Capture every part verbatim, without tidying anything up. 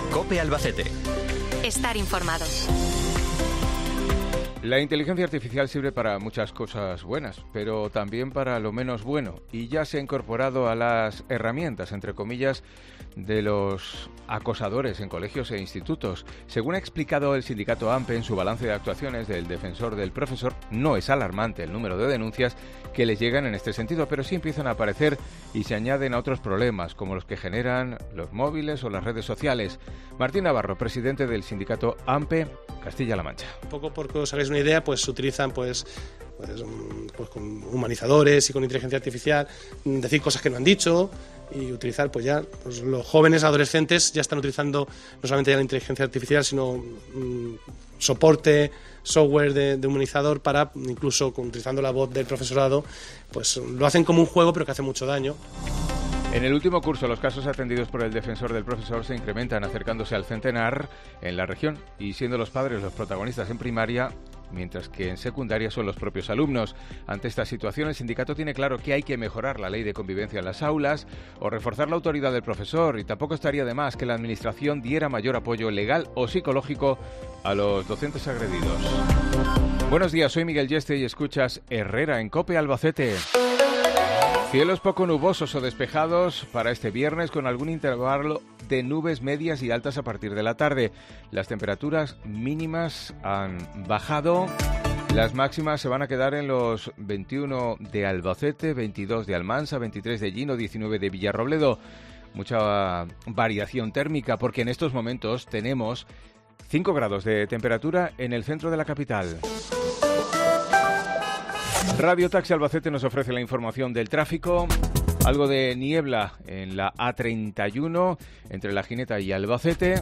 COPE Albacete. Estar informado. La inteligencia artificial sirve para muchas cosas buenas, pero también para lo menos bueno, y ya se ha incorporado a las herramientas, entre comillas, de los acosadores en colegios e institutos. Según ha explicado el sindicato AMPE en su balance de actuaciones del defensor del profesor, no es alarmante el número de denuncias que les llegan en este sentido, pero sí empiezan a aparecer y se añaden a otros problemas, como los que generan los móviles o las redes sociales. Martín Navarro, presidente del sindicato AMPE Castilla-La Mancha. Un poco porque os hagáis una idea, pues se utilizan pues, pues, pues con humanizadores y con inteligencia artificial, decir cosas que no han dicho, y utilizar pues ya pues los jóvenes adolescentes ya están utilizando no solamente ya la inteligencia artificial, sino mmm, soporte, software de, de humanizador para, incluso utilizando la voz del profesorado, pues lo hacen como un juego pero que hace mucho daño. En el último curso, los casos atendidos por el defensor del profesor se incrementan, acercándose al centenar en la región y siendo los padres los protagonistas en primaria, mientras que en secundaria son los propios alumnos. Ante esta situación, el sindicato tiene claro que hay que mejorar la ley de convivencia en las aulas o reforzar la autoridad del profesor, y tampoco estaría de más que la administración diera mayor apoyo legal o psicológico a los docentes agredidos. Buenos días, soy Miguel Yeste y escuchas Herrera en COPE Albacete. Cielos poco nubosos o despejados para este viernes, con algún intervalo de nubes medias y altas a partir de la tarde. Las temperaturas mínimas han bajado. Las máximas se van a quedar en los veintiuno de Albacete, veintidós de Almansa, veintitrés de Llino, diecinueve de Villarrobledo. Mucha variación térmica porque en estos momentos tenemos cinco grados de temperatura en el centro de la capital. Radio Taxi Albacete nos ofrece la información del tráfico. Algo de niebla en la A treinta y uno entre La Gineta y Albacete.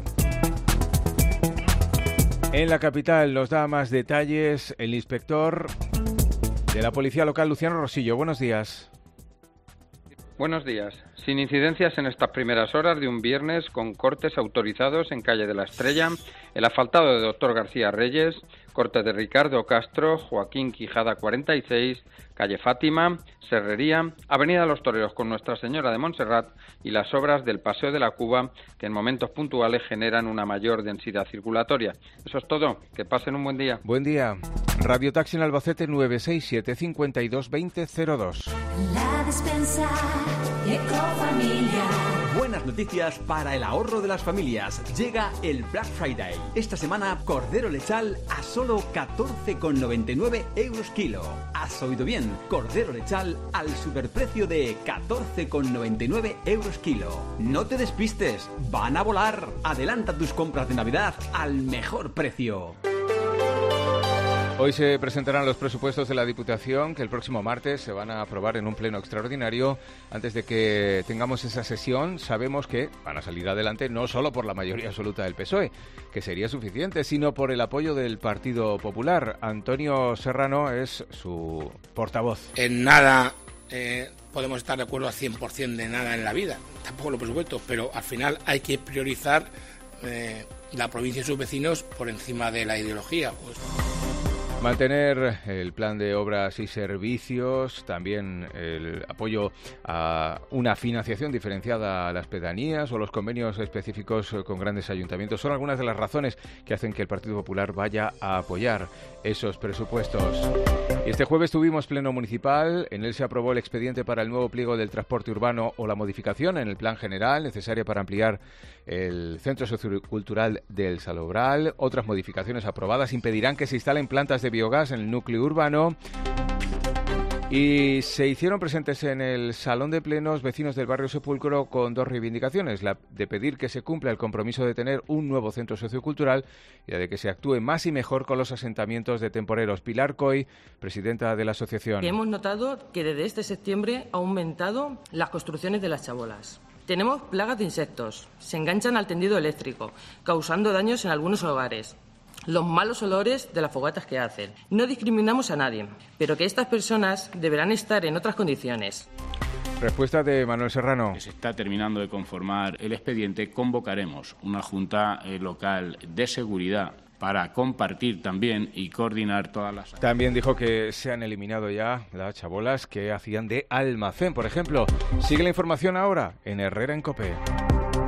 En la capital nos da más detalles el inspector de la Policía Local, Luciano Rosillo. Buenos días. Buenos días. Sin incidencias en estas primeras horas de un viernes, con cortes autorizados en calle de la Estrella, el asfaltado de Doctor García Reyes, corte de Ricardo Castro, Joaquín Quijada cuarenta y seis, calle Fátima, Serrería, Avenida Los Toreros con Nuestra Señora de Montserrat y las obras del Paseo de la Cuba, que en momentos puntuales generan una mayor densidad circulatoria. Eso es todo. Que pasen un buen día. Buen día. Radio Taxi en Albacete nueve seis siete, cinco dos, veinte cero dos. La despensa Ecofamilia. Buenas noticias para el ahorro de las familias. Llega el Black Friday. Esta semana, cordero lechal a solo catorce con noventa y nueve euros kilo. ¿Has oído bien? Cordero lechal al superprecio de catorce con noventa y nueve euros kilo. No te despistes, van a volar. Adelanta tus compras de Navidad al mejor precio. Hoy se presentarán los presupuestos de la Diputación, que el próximo martes se van a aprobar en un pleno extraordinario. Antes de que tengamos esa sesión, sabemos que van a salir adelante no solo por la mayoría absoluta del P S O E, que sería suficiente, sino por el apoyo del Partido Popular. Antonio Serrano es su portavoz. En nada eh, podemos estar de acuerdo al cien por ciento de nada en la vida, tampoco los presupuestos, pero al final hay que priorizar eh, la provincia y sus vecinos por encima de la ideología, pues. Mantener el plan de obras y servicios, también el apoyo a una financiación diferenciada a las pedanías o los convenios específicos con grandes ayuntamientos son algunas de las razones que hacen que el Partido Popular vaya a apoyar esos presupuestos. Y este jueves tuvimos pleno municipal, en él se aprobó el expediente para el nuevo pliego del transporte urbano o la modificación en el plan general necesaria para ampliar el centro sociocultural del Salobral. Otras modificaciones aprobadas impedirán que se instalen plantas de biogás en el núcleo urbano. Y se hicieron presentes en el Salón de Plenos vecinos del barrio Sepulcro con dos reivindicaciones, la de pedir que se cumpla el compromiso de tener un nuevo centro sociocultural y la de que se actúe más y mejor con los asentamientos de temporeros. Pilar Coy, presidenta de la asociación. Hemos notado que desde este septiembre ha aumentado las construcciones de las chabolas. Tenemos plagas de insectos, se enganchan al tendido eléctrico, causando daños en algunos hogares. Los malos olores de las fogatas que hacen. No discriminamos a nadie, pero que estas personas deberán estar en otras condiciones. Respuesta de Manuel Serrano. Se está terminando de conformar el expediente. Convocaremos una junta eh, local de seguridad para compartir también y coordinar todas las... También dijo que se han eliminado ya las chabolas que hacían de almacén, por ejemplo. Sigue la información ahora en Herrera en COPE.